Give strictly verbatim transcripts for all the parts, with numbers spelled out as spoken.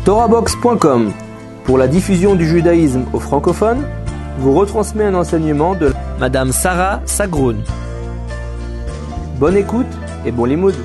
Torahbox point com, pour la diffusion du judaïsme aux francophones, vous retransmet un enseignement de Madame Sarah Sagroun. Bonne écoute et bon limoud.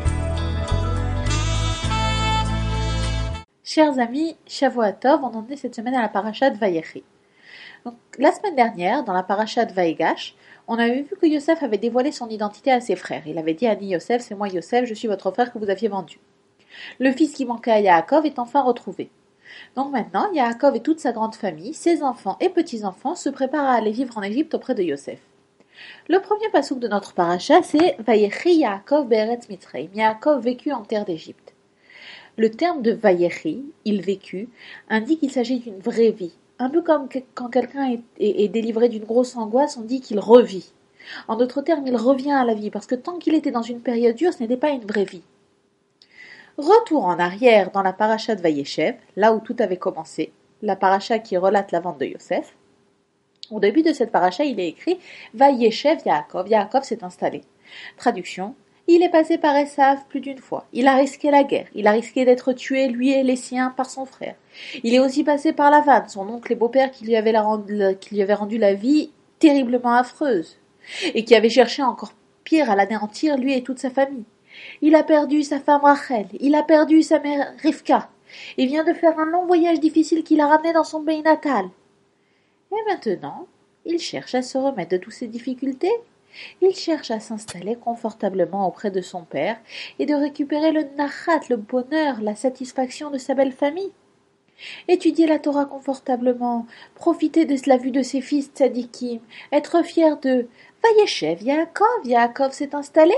Chers amis, Shavua Tov, on en est cette semaine à la paracha de Vayechi. Donc, la semaine dernière, dans la paracha de Vaïgash, on avait vu que Yosef avait dévoilé son identité à ses frères. Il avait dit à Ani Yosef, c'est moi Yosef, je suis votre frère que vous aviez vendu. Le fils qui manquait à Yaakov est enfin retrouvé. Donc maintenant, Yaakov et toute sa grande famille, ses enfants et petits-enfants, se préparent à aller vivre en Égypte auprès de Yosef. Le premier passouk de notre paracha, c'est Vayechi Yaakov be'eretz Mitzrayim. Yaakov vécut en terre d'Égypte. Le terme de Vayechi, il vécut, indique qu'il s'agit d'une vraie vie. Un peu comme quand quelqu'un est, est, est délivré d'une grosse angoisse, on dit qu'il revit. En d'autres termes, il revient à la vie, parce que tant qu'il était dans une période dure, ce n'était pas une vraie vie. Retour en arrière dans la paracha de Vayeshev, là où tout avait commencé, la paracha qui relate la vente de Yosef. Au début de cette paracha, il est écrit « Vayeshev Yaakov ». Yaakov s'est installé. Traduction. Il est passé par Esav plus d'une fois. Il a risqué la guerre. Il a risqué d'être tué, lui et les siens, par son frère. Il est aussi passé par Lavan, son oncle et beau-père qui lui avait, la rendu, qui lui avait rendu la vie terriblement affreuse et qui avait cherché encore pire à l'anéantir, lui et toute sa famille. Il a perdu sa femme Rachel. Il a perdu sa mère Rivka. Il vient de faire un long voyage difficile qui l'a ramené dans son pays natal. Et maintenant, il cherche à se remettre de toutes ces difficultés. Il cherche à s'installer confortablement auprès de son père et de récupérer le nachat, le bonheur, la satisfaction de sa belle famille. Étudier la Torah confortablement, profiter de la vue de ses fils tzadikim, être fier de Vayeshev Yaakov, Yaakov s'est installé.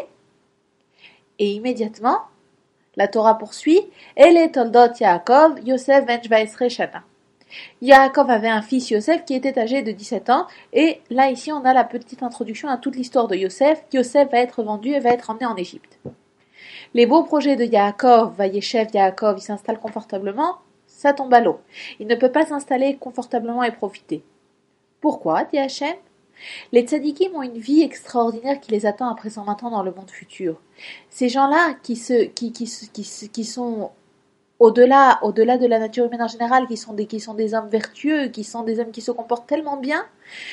Et immédiatement, la Torah poursuit, Ele toldot Yaakov, Yosef ben Shvaesre shana. Yaakov avait un fils Yosef qui était âgé de dix-sept ans, et là ici on a la petite introduction à toute l'histoire de Yosef. Yosef va être vendu et va être emmené en Égypte. Les beaux projets de Yaakov, Vayeshev Yaakov, il s'installe confortablement, ça tombe à l'eau. Il ne peut pas s'installer confortablement et profiter. Pourquoi, dit Hachem? Les tzadikim ont une vie extraordinaire qui les attend après cent vingt ans dans le monde futur. Ces gens-là qui, se, qui, qui, qui, qui sont au-delà, au-delà de la nature humaine en général, qui sont, des, qui sont des hommes vertueux, qui sont des hommes qui se comportent tellement bien,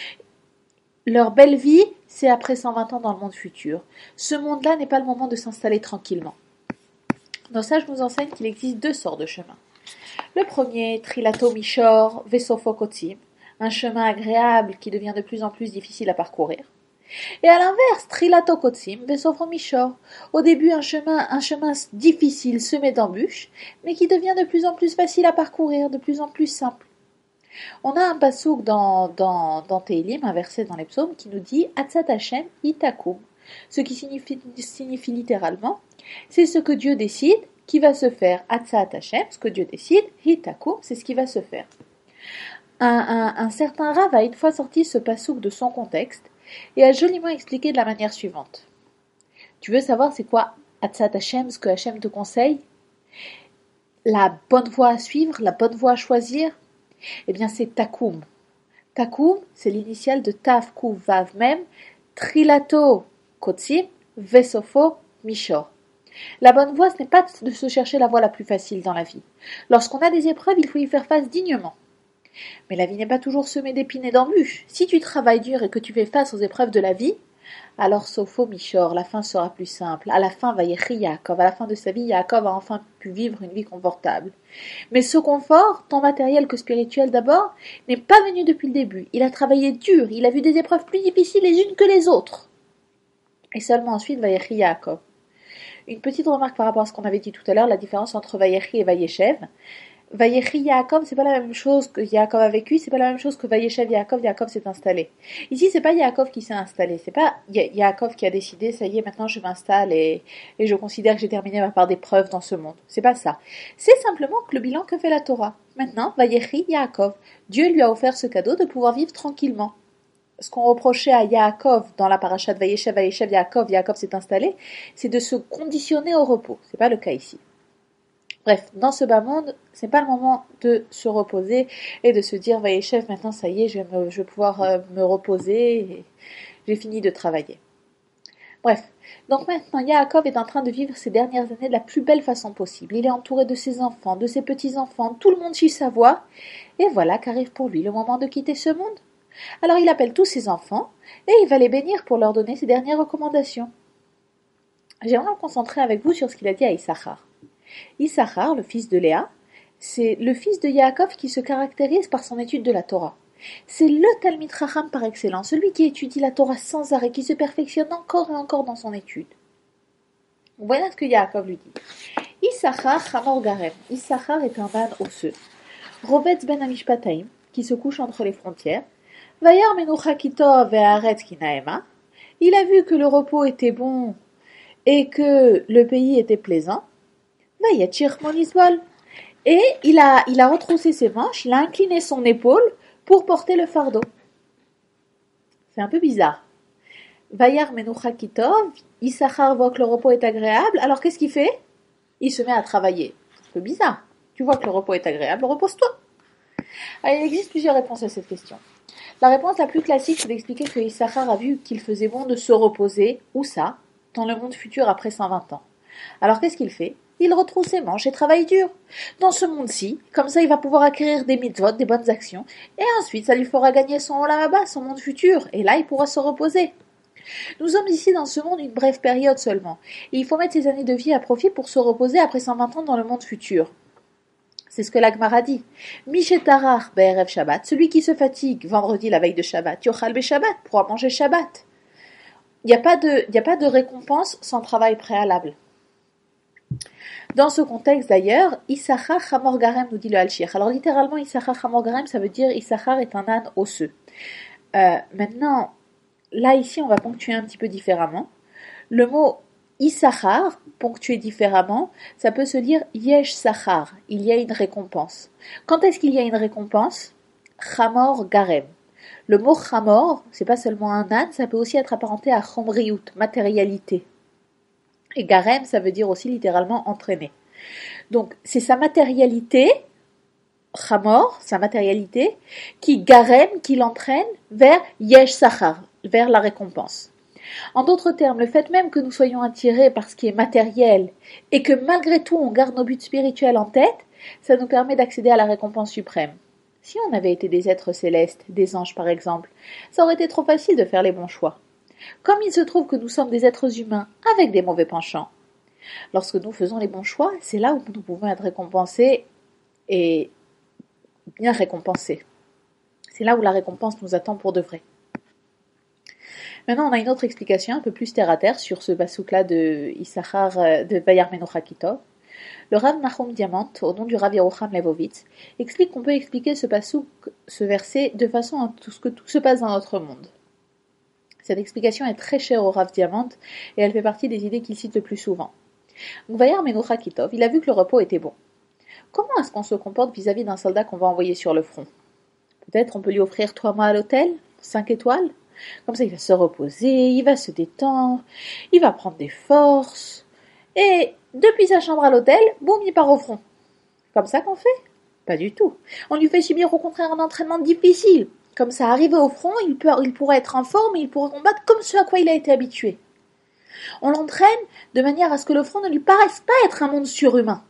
leur belle vie, c'est après cent vingt ans dans le monde futur. Ce monde-là n'est pas le moment de s'installer tranquillement. Dans ça, je nous enseigne qu'il existe deux sortes de chemins. Le premier, Trilato Mishor, Vesofo Kotzim, un chemin agréable qui devient de plus en plus difficile à parcourir. Et à l'inverse, Trilato Kotzim, Vesofo Mishor, au début un chemin, un chemin difficile semé d'embûches, mais qui devient de plus en plus facile à parcourir, de plus en plus simple. On a un pasouk dans, dans, dans Tehillim, un verset dans les psaumes, qui nous dit Atzat Hashem itakum, ce qui signifie, signifie littéralement, c'est ce que Dieu décide qui va se faire. Atzat Hashem, ce que Dieu décide, itakum, c'est ce qui va se faire. Un, un, un certain Rav a une fois sorti ce pasouk de son contexte et a joliment expliqué de la manière suivante. Tu veux savoir c'est quoi Atzat Hashem, ce que Hashem te conseille? La bonne voie à suivre, la bonne voie à choisir? Eh bien c'est Takum. Takum, c'est l'initiale de Tav, Kuv, Vav, Mem, Trilato, Kotzim, Vesofo, Mishor. La bonne voie, ce n'est pas de se chercher la voie la plus facile dans la vie. Lorsqu'on a des épreuves, il faut y faire face dignement. Mais la vie n'est pas toujours semée d'épines et d'embûches. Si tu travailles dur et que tu fais face aux épreuves de la vie, alors Sofo Mishor, la fin sera plus simple. À la fin, Vayechi Yaakov, à la fin de sa vie, Yaakov a enfin pu vivre une vie confortable. Mais ce confort, tant matériel que spirituel d'abord, n'est pas venu depuis le début. Il a travaillé dur, il a vu des épreuves plus difficiles les unes que les autres. Et seulement ensuite, Vayechi Yaakov. Une petite remarque par rapport à ce qu'on avait dit tout à l'heure, la différence entre Vayechi et Vayeshev. Vayechi Yaakov, c'est pas la même chose que Yaakov a vécu, c'est pas la même chose que Vayeshev Yaakov, Yaakov s'est installé. Ici, c'est pas Yaakov qui s'est installé, c'est pas Ya- Yaakov qui a décidé, ça y est, maintenant je m'installe et, et je considère que j'ai terminé ma part d'épreuve dans ce monde. C'est pas ça. C'est simplement que le bilan que fait la Torah. Maintenant, Vayechi Yaakov, Dieu lui a offert ce cadeau de pouvoir vivre tranquillement. Ce qu'on reprochait à Yaakov dans la paracha de Vayeshev, Vayeshev Yaakov, Yaakov s'est installé, c'est de se conditionner au repos. C'est pas le cas ici. Bref, dans ce bas monde, c'est pas le moment de se reposer et de se dire Vayeshev, maintenant ça y est, je vais, me, je vais pouvoir euh, me reposer et j'ai fini de travailler. Bref, donc maintenant Yaakov est en train de vivre ses dernières années de la plus belle façon possible. Il est entouré de ses enfants, de ses petits-enfants, tout le monde suit sa voie, et voilà qu'arrive pour lui le moment de quitter ce monde. Alors il appelle tous ses enfants, et il va les bénir pour leur donner ses dernières recommandations. J'aimerais me concentrer avec vous sur ce qu'il a dit à Issachar. Issachar, le fils de Léa, c'est le fils de Yaakov qui se caractérise par son étude de la Torah. C'est le Talmid Chacham par excellence, celui qui étudie la Torah sans arrêt, qui se perfectionne encore et encore dans son étude. Voilà ce que Yaakov lui dit. Issachar Chamor Garem. Issachar est un âne osseux. Rovetz ben Amishpataim, qui se couche entre les frontières. Vayar menucha kitov ve'aretz kinaema. Il a vu que le repos était bon et que le pays était plaisant. Vayachir monisbol. Et il a, il a retroussé ses manches, il a incliné son épaule pour porter le fardeau. C'est un peu bizarre. Vayar menucha kitov, Issachar voit que le repos est agréable, alors qu'est-ce qu'il fait? Il se met à travailler. C'est un peu bizarre. Tu vois que le repos est agréable, repose-toi. Alors, il existe plusieurs réponses à cette question. La réponse la plus classique, c'est d'expliquer que Issachar a vu qu'il faisait bon de se reposer, où ça? Dans le monde futur après cent vingt ans. Alors qu'est-ce qu'il fait? Il retrousse ses manches et travaille dur. Dans ce monde-ci, comme ça il va pouvoir acquérir des mitzvot, des bonnes actions, et ensuite ça lui fera gagner son olam haba, son monde futur, et là il pourra se reposer. Nous sommes ici dans ce monde une brève période seulement, et il faut mettre ses années de vie à profit pour se reposer après cent vingt ans dans le monde futur. C'est ce que la Gemara dit. Mishétarar be'erev Shabbat, celui qui se fatigue vendredi la veille de Shabbat, yochal be Shabbat, pourra manger Shabbat. Il n'y a pas de, il n'y a pas de récompense sans travail préalable. Dans ce contexte d'ailleurs, Issachar Chamor Garem nous dit le Al-Shir. Alors littéralement, Issachar Chamor Garem, ça veut dire Issachar est un âne osseux. Euh, maintenant, là ici, on va ponctuer un petit peu différemment. Le mot Issachar, ponctué différemment, ça peut se dire Yesh Sachar, il y a une récompense. Quand est-ce qu'il y a une récompense? Chamor Garem. Le mot Chamor, c'est pas seulement un âne, ça peut aussi être apparenté à Chomriout, matérialité. Et Garem, ça veut dire aussi littéralement entraîner. Donc, c'est sa matérialité, Chamor, sa matérialité, qui Garem, qui l'entraîne vers Yesh Sachar, vers la récompense. En d'autres termes, le fait même que nous soyons attirés par ce qui est matériel et que malgré tout on garde nos buts spirituels en tête, ça nous permet d'accéder à la récompense suprême. Si on avait été des êtres célestes, des anges par exemple, ça aurait été trop facile de faire les bons choix. Comme il se trouve que nous sommes des êtres humains avec des mauvais penchants, lorsque nous faisons les bons choix, c'est là où nous pouvons être récompensés et bien récompensés. C'est là où la récompense nous attend pour de vrai. Maintenant, on a une autre explication un peu plus terre à terre sur ce basouk-là de Issachar, de Vayar menucha kitov. Le Rav Nachum Diamant, au nom du Rav Yerucham Levovitz, explique qu'on peut expliquer ce basouk, ce verset, de façon à tout ce que tout se passe dans notre monde. Cette explication est très chère au Rav Diamant et elle fait partie des idées qu'il cite le plus souvent. Vayar menucha kitov, il a vu que le repos était bon. Comment est-ce qu'on se comporte vis-à-vis d'un soldat qu'on va envoyer sur le front? Peut-être on peut lui offrir trois mois à l'hôtel, cinq étoiles. Comme ça, il va se reposer, il va se détendre, il va prendre des forces. Et depuis sa chambre à l'hôtel, boum, il part au front. Comme ça qu'on fait? Pas du tout. On lui fait subir au contraire un entraînement difficile. Comme ça, arrivé au front, il, peut, il pourra être en forme et il pourra combattre comme ce à quoi il a été habitué. On l'entraîne de manière à ce que le front ne lui paraisse pas être un monde surhumain.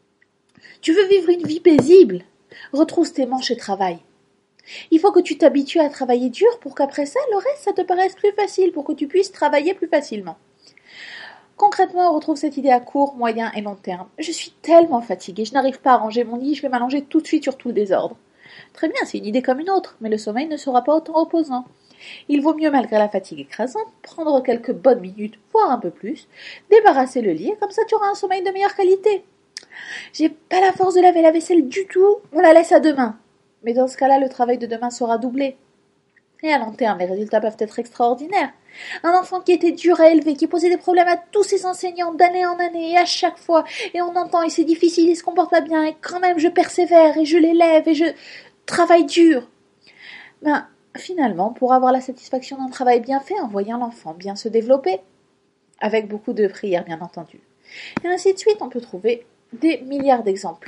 Tu veux vivre une vie paisible? Retrousse tes manches et travaille. Il faut que tu t'habitues à travailler dur pour qu'après ça, le reste, ça te paraisse plus facile, pour que tu puisses travailler plus facilement. Concrètement, on retrouve cette idée à court, moyen et long terme. Je suis tellement fatiguée, je n'arrive pas à ranger mon lit, je vais m'allonger tout de suite sur tout le désordre. Très bien, c'est une idée comme une autre, mais le sommeil ne sera pas autant reposant. Il vaut mieux, malgré la fatigue écrasante, prendre quelques bonnes minutes, voire un peu plus, débarrasser le lit, et comme ça tu auras un sommeil de meilleure qualité. J'ai pas la force de laver la vaisselle du tout, on la laisse à demain. Mais dans ce cas-là, le travail de demain sera doublé. Et à long terme, les résultats peuvent être extraordinaires. Un enfant qui était dur à élever, qui posait des problèmes à tous ses enseignants d'année en année et à chaque fois, et on entend, et c'est difficile, il se comporte pas bien, et quand même je persévère, et je l'élève, et je travaille dur. Ben, finalement, pour avoir la satisfaction d'un travail bien fait, en voyant l'enfant bien se développer, avec beaucoup de prières bien entendu. Et ainsi de suite, on peut trouver des milliards d'exemples.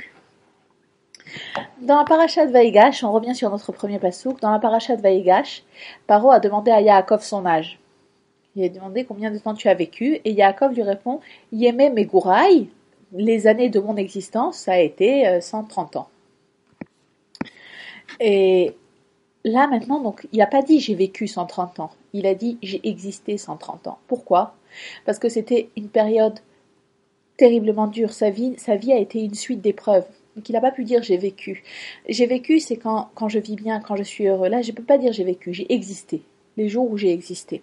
Dans la paracha de Vaïgash, on revient sur notre premier pasouk, dans la paracha de Vaïgash, Paro a demandé à Yaakov son âge. Il a demandé combien de temps tu as vécu, et Yaakov lui répond, Yemé Megurai, les années de mon existence, ça a été cent trente ans. Et là maintenant, donc, il n'a pas dit j'ai vécu cent trente ans, il a dit j'ai existé cent trente ans. Pourquoi ? Parce que c'était une période terriblement dure, sa vie, sa vie a été une suite d'épreuves. Donc il n'a pas pu dire j'ai vécu. J'ai vécu, c'est quand, quand je vis bien, quand je suis heureux. Là, je ne peux pas dire j'ai vécu, j'ai existé, les jours où j'ai existé.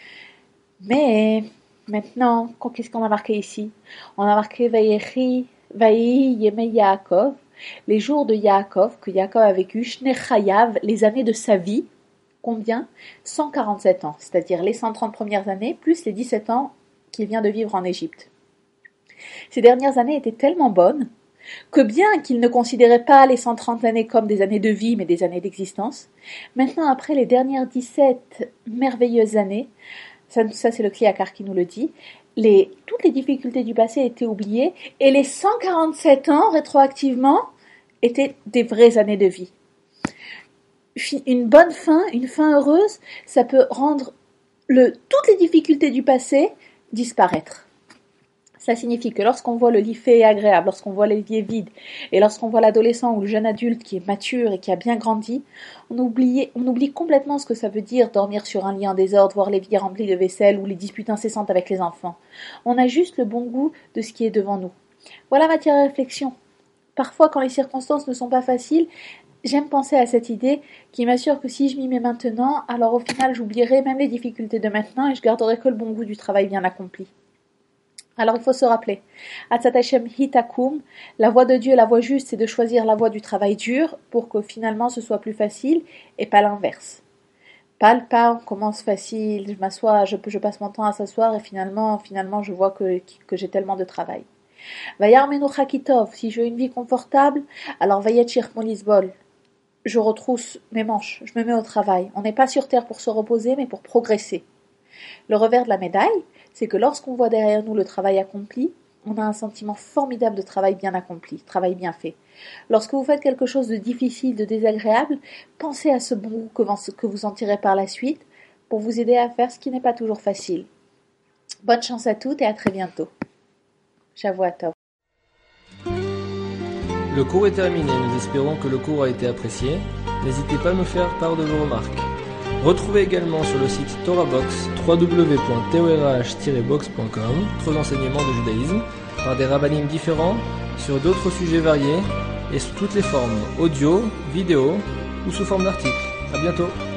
Mais maintenant, qu'est-ce qu'on a marqué ici ? On a marqué Vayechi, Vayi Yemei Yaakov, les jours de Yaakov, que Yaakov a vécu, Shnei Chayav, les années de sa vie. Combien ? cent quarante-sept ans, c'est-à-dire les cent trente premières années, plus les dix-sept ans qu'il vient de vivre en Égypte. Ces dernières années étaient tellement bonnes que bien qu'il ne considérait pas les cent trente années comme des années de vie, mais des années d'existence, maintenant, après les dernières dix-sept merveilleuses années, ça, ça c'est le Kliakar qui nous le dit, les, toutes les difficultés du passé étaient oubliées, et les cent quarante-sept ans, rétroactivement, étaient des vraies années de vie. Une bonne fin, une fin heureuse, ça peut rendre le, toutes les difficultés du passé disparaître. Ça signifie que lorsqu'on voit le lit fait et agréable, lorsqu'on voit l'évier vide, et lorsqu'on voit l'adolescent ou le jeune adulte qui est mature et qui a bien grandi, on oublie, on oublie complètement ce que ça veut dire dormir sur un lit en désordre, voir l'évier rempli de vaisselle ou les disputes incessantes avec les enfants. On a juste le bon goût de ce qui est devant nous. Voilà matière à réflexion. Parfois, quand les circonstances ne sont pas faciles, j'aime penser à cette idée qui m'assure que si je m'y mets maintenant, alors au final j'oublierai même les difficultés de maintenant et je garderai que le bon goût du travail bien accompli. Alors il faut se rappeler, Atzat Hashem hitakum, la voie de Dieu, la voie juste, c'est de choisir la voie du travail dur pour que finalement ce soit plus facile et pas l'inverse. Pas le pas, on commence facile, je m'assois, je, je passe mon temps à s'asseoir et finalement, finalement je vois que, que j'ai tellement de travail. Vayarmenu chakitov, si je veux une vie confortable, alors vayetchir molisbol. Je retrousse mes manches, je me mets au travail. On n'est pas sur terre pour se reposer, mais pour progresser. Le revers de la médaille, c'est que lorsqu'on voit derrière nous le travail accompli, on a un sentiment formidable de travail bien accompli, travail bien fait. Lorsque vous faites quelque chose de difficile, de désagréable, pensez à ce bon goût que vous en tirez par la suite pour vous aider à faire ce qui n'est pas toujours facile. Bonne chance à toutes et à très bientôt. Shavua Tov. Le cours est terminé, nous espérons que le cours a été apprécié. N'hésitez pas à nous faire part de vos remarques. Retrouvez également sur le site TorahBox w w w point torah tiret box point com d'autres enseignements de judaïsme par des rabbinim différents sur d'autres sujets variés et sous toutes les formes audio, vidéo ou sous forme d'articles. À bientôt.